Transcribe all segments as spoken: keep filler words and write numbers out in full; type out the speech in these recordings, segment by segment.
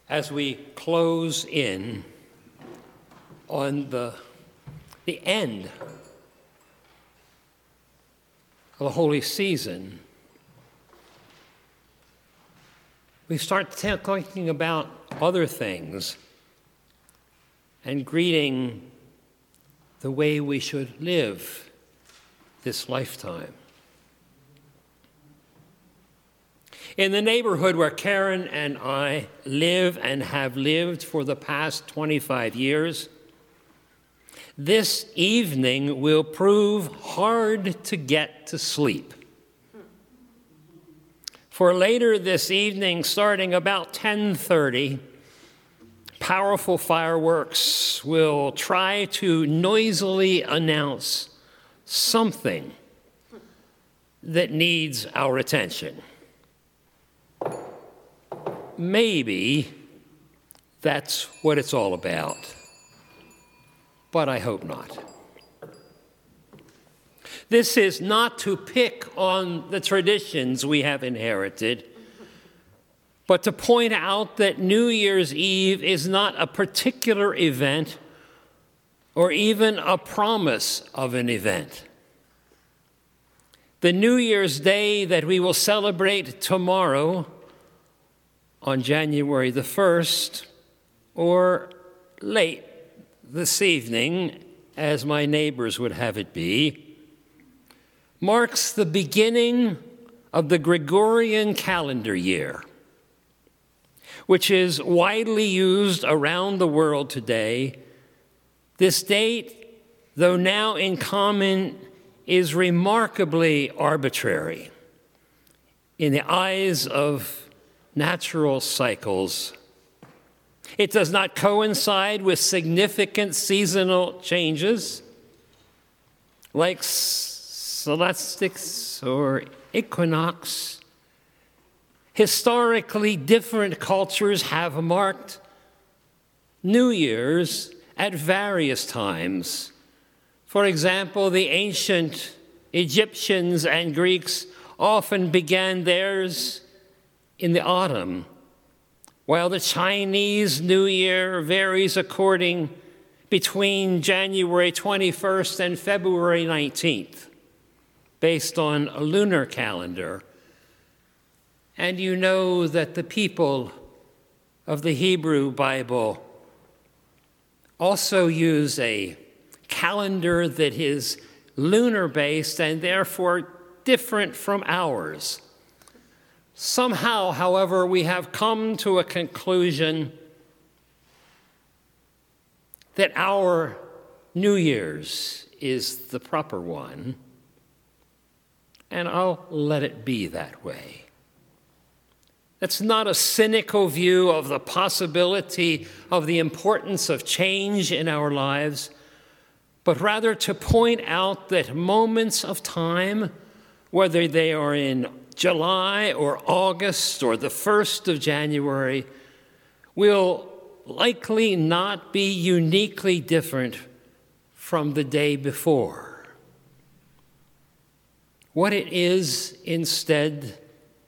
as we close in on the, the end of the holy season, we start talking about other things and greeting the way we should live this lifetime. In the neighborhood where Karen and I live and have lived for the past twenty-five years, this evening will prove hard to get to sleep. For later this evening, starting about ten thirty, powerful fireworks will try to noisily announce something that needs our attention. Maybe that's what it's all about, but I hope not. This is not to pick on the traditions we have inherited, but to point out that New Year's Eve is not a particular event or even a promise of an event. The New Year's Day that we will celebrate tomorrow on January the first, or late this evening, as my neighbors would have it be, marks the beginning of the Gregorian calendar year, which is widely used around the world today. This date, though now in common, is remarkably arbitrary in the eyes of natural cycles. It does not coincide with significant seasonal changes like solstice or equinox. Historically, different cultures have marked New Year's at various times. For example, the ancient Egyptians and Greeks often began theirs in the autumn, while the Chinese New Year varies according between January twenty-first and February nineteenth, based on a lunar calendar. And you know that the people of the Hebrew Bible also use a calendar that is lunar-based and therefore different from ours. Somehow, however, we have come to a conclusion that our New Year's is the proper one, and I'll let it be that way. That's not a cynical view of the possibility of the importance of change in our lives, but rather to point out that moments of time, whether they are in July or August or the first of January, will likely not be uniquely different from the day before. What it is instead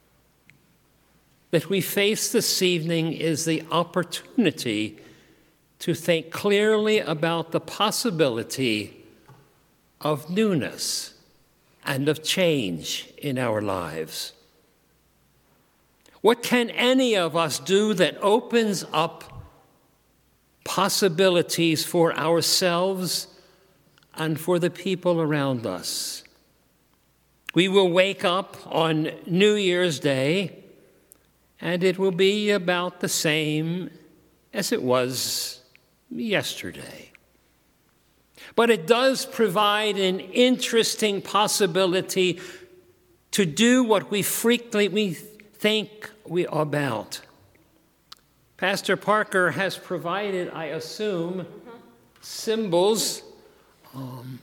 that we face this evening is the opportunity to think clearly about the possibility of newness and of change in our lives. What can any of us do that opens up possibilities for ourselves and for the people around us? We will wake up on New Year's Day, and it will be about the same as it was yesterday. But it does provide an interesting possibility to do what we frequently think we are about. Pastor Parker has provided, I assume, mm-hmm. symbols, um,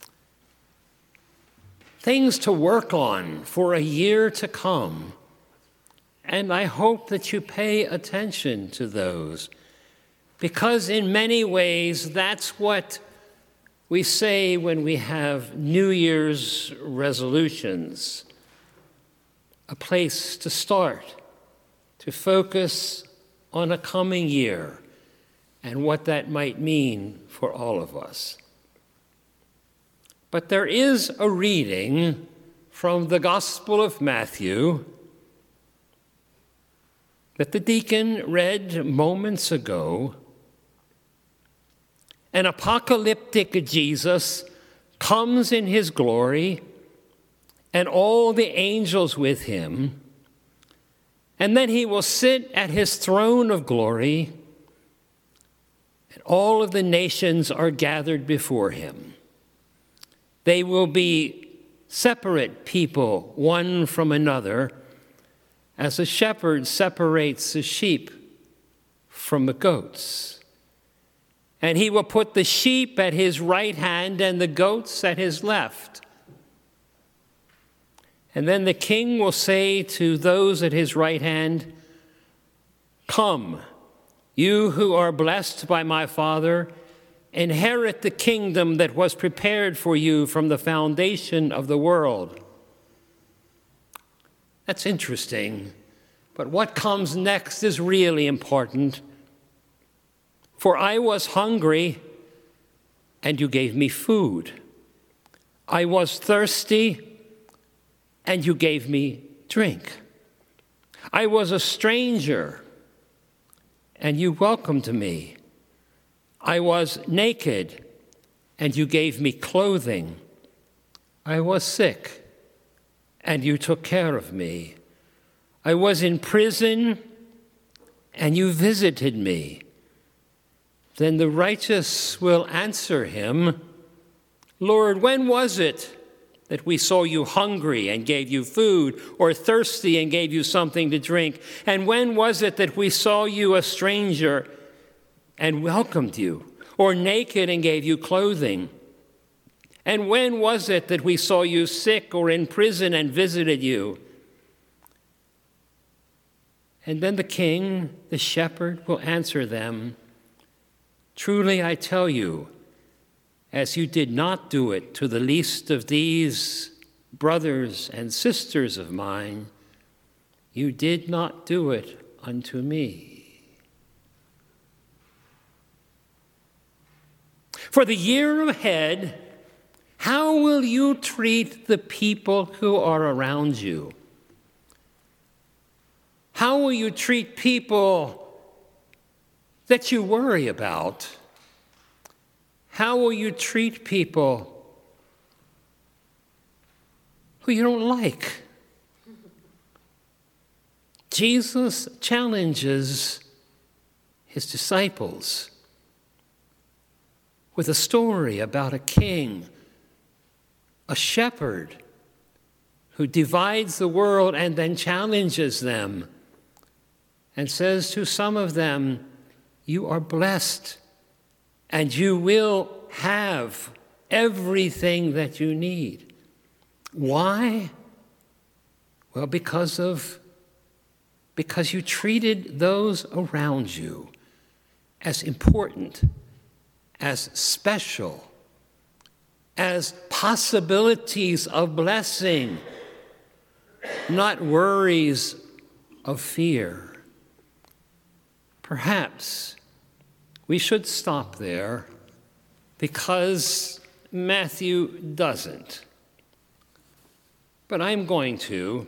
things to work on for a year to come. And I hope that you pay attention to those, because in many ways, that's what we say when we have New Year's resolutions. A place to start, to focus on a coming year and what that might mean for all of us. But there is a reading from the Gospel of Matthew that the deacon read moments ago. An apocalyptic Jesus comes in his glory and all the angels with him, and then he will sit at his throne of glory, and all of the nations are gathered before him. They will be separate people, one from another, as a shepherd separates the sheep from the goats. And he will put the sheep at his right hand and the goats at his left. And then the king will say to those at his right hand, "Come, you who are blessed by my Father, inherit the kingdom that was prepared for you from the foundation of the world." That's interesting, but what comes next is really important. "For I was hungry, and you gave me food. I was thirsty, and you gave me drink. I was a stranger, and you welcomed me. I was naked, and you gave me clothing. I was sick, and you took care of me. I was in prison, and you visited me." Then the righteous will answer him, "Lord, when was it that we saw you hungry and gave you food, or thirsty and gave you something to drink? And when was it that we saw you a stranger and welcomed you, or naked and gave you clothing? And when was it that we saw you sick or in prison and visited you?" And then the king, the shepherd, will answer them, "Truly I tell you, as you did not do it to the least of these brothers and sisters of mine, you did not do it unto me." For the year ahead, how will you treat the people who are around you? How will you treat people that you worry about? How will you treat people who you don't like? Jesus challenges his disciples with a story about a king, a shepherd who divides the world and then challenges them and says to some of them, "You are blessed, and you will have everything that you need." Why? Well, because of because you treated those around you as important, as special, as possibilities of blessing, not worries of fear. Perhaps we should stop there because Matthew doesn't. But I'm going to,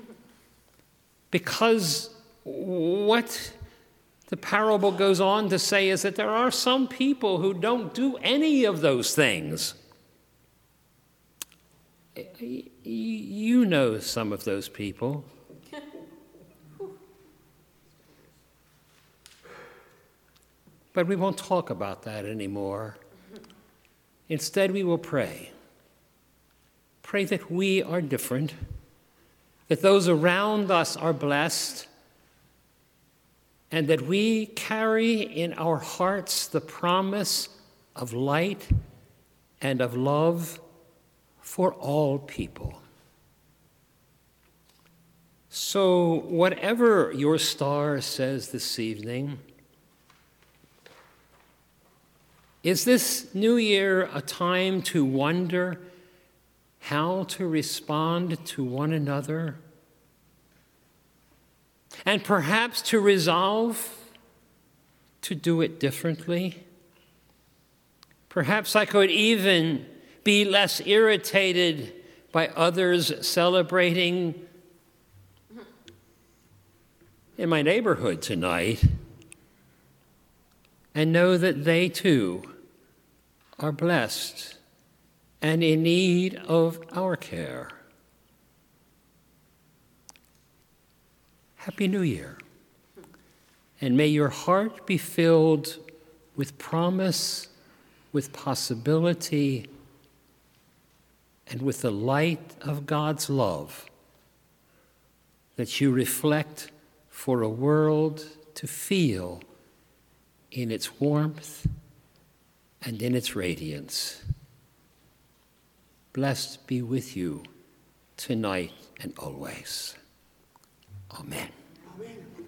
because what the parable goes on to say is that there are some people who don't do any of those things. You know some of those people. But we won't talk about that anymore. Instead, we will pray. Pray that we are different, that those around us are blessed, and that we carry in our hearts the promise of light and of love for all people. So, whatever your star says this evening, is this new year a time to wonder how to respond to one another? And perhaps to resolve to do it differently. Perhaps I could even be less irritated by others celebrating in my neighborhood tonight, and know that they too are blessed and in need of our care. Happy New Year, and may your heart be filled with promise, with possibility, and with the light of God's love that you reflect for a world to feel in its warmth and in its radiance. Blessed be with you tonight and always. Amen. Amen.